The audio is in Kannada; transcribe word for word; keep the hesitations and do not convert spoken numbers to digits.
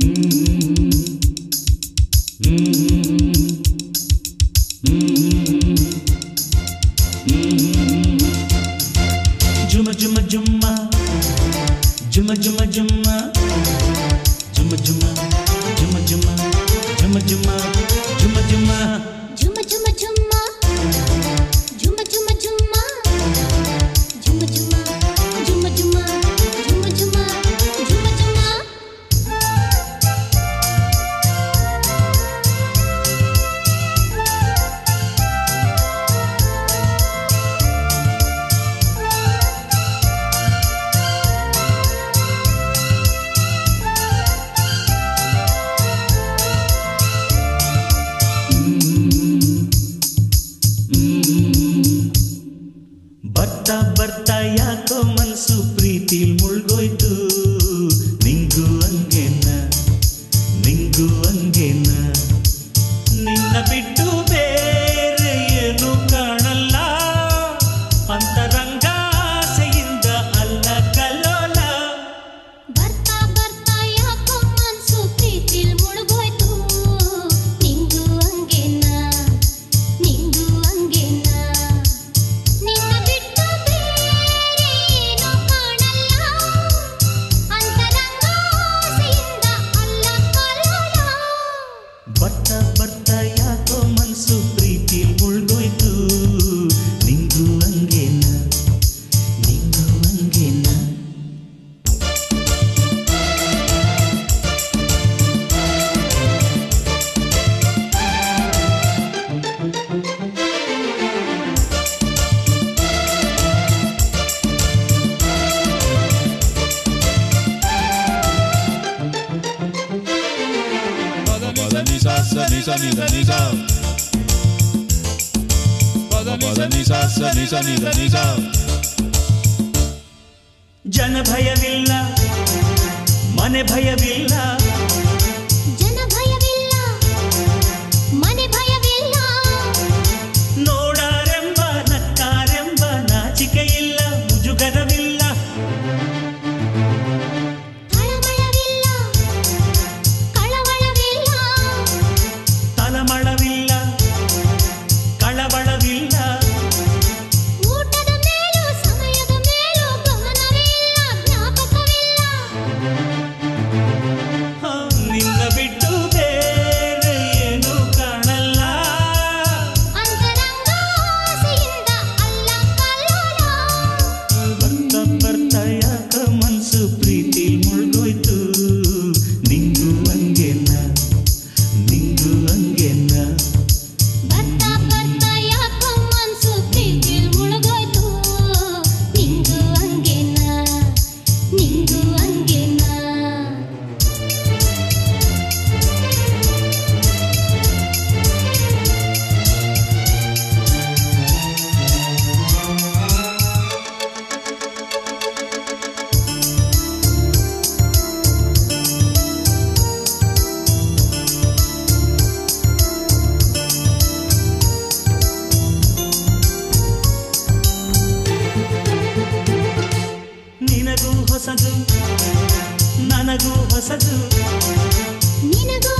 ಜುಮ ಜುಮ ಜುಮ್ಮ ಜುಮ ಜುಮ ಜುಮ್ಮ ಜುಮ ಜುಮ ಜುಮ ಜುಮ ಜುಮ ಜುಮ ಜುಮ ಜುಮ ಜುಮ ಜುಮ ಜುಮ್ಮ ಜುಮ ಜುಮ ಜುಮ್ಮ ಜುಮ ಜುಮ ಜುಮ ಜುಮ ಜುಮ ಜುಮ ಜುಮ ಜುಮ ಬರ್ತಾ ಬರ್ತಾ ಯಾಕೋ ಮನಸ್ಸು ಪ್ರೀತಿಲ್ ಮುಳ್ಗೋಯ್ತು ನಿಂಗೂ ಹಂಗೇನ ನಿಂಗೂ ಹಂಗೇನ ನಿನ್ನ ಬಿಟ್ಟು ಬೇರೆ ಏನು ಕಾಣಲ್ಲ ಅಂತರಂಗ ಆಸೆಯಿಂದ ಅಲ್ಲ ಕಲ್ಲೋಲ ಬರ್ತಾ ಬರ್ತಾ ಯಾಕೋ ಮನ್ಸು ಪ್ರೀತಿಲ್ ಮುಳುಗೋಯ್ತು ನಿಂಗೂ ಹಂಗೇನ ನಿಂಗೂ ಹಂಗೇನ ನಿನ್ನ ಬಿಟ್ಟು ಬೇರೆ ಏನೋ ಕಾಣಲ್ಲ ಅಂತರಂಗ ಆಸೆಯಿಂದ ಅಲ್ಲ ಕಲ್ಲೋಲ ಬರ್ತಾ ಬರ್ತಾ ಯಾಕೋ ಮನಸ್ಸು ಪ್ರೀತಿಲ್ ಮುಳ್ಗೋಯ್ತು ನಿಂಗೂ ಹಂಗೇನ ನಿಂಗೂ ಹಂಗೇನ ಜನ ಭಯವಿಲ್ಲ ಮನೆ ಭಯವಿಲ್ಲ ಜನ ಭಯವಿಲ್ಲ ಮನೆ ಭಯವಿಲ್ಲ ನೋಡಾರೆಂಬ ನಕ್ಕಾರೆಂಬ ನಾಚಿಕೆ ಇಲ್ಲ ಮುಜುಗರವಿಲ್ಲ ತಳಮಳವಿಲ್ಲ ಕಳವಳವಿಲ್ಲ ತಳಮಳವಿಲ್ಲ ಕಳವಳವಿಲ್ಲ ಊಟದ ಮೇಲೂ ಸಮಯದ ಮೇಲೂ ಗಮನವಿಲ್ಲ ಜ್ಞಾಪಕವಿಲ್ಲ ಹ, ನಿನ್ನ ಬಿಟ್ಟು ಬೇರೆ ಏನು ಕಾಣಲ್ಲ ಅಂತರಂಗ ಆಸೆಯಿಂದ ಅಲ್ಲ ಕಲ್ಲೋಲ ಬರ್ತಾ ಬರ್ತಾ ಯಾಕ ಮನ್ಸು ಪ್ರೀತಿ ಮುಳ್ಗೋಯ್ತು ನಿಂಗೂ ಹಂಗೇನ ನಿಂಗೂ ಹಂಗೇನ ಬರ್ತಾ ಬರ್ತಾ ಯಾಕೋ ಮನ್ಸು ಪ್ರೀತಿಲ್ ಮುಳುಗೋಯ್ತು ನಿಂಗೂ ಹಂಗೇನ ನಿಂಗೂ ಹಂಗೇನ ನಿನಗೂ ಹೊಸದು ನನಗೂ ಹೊಸದು ನಿನಗೂ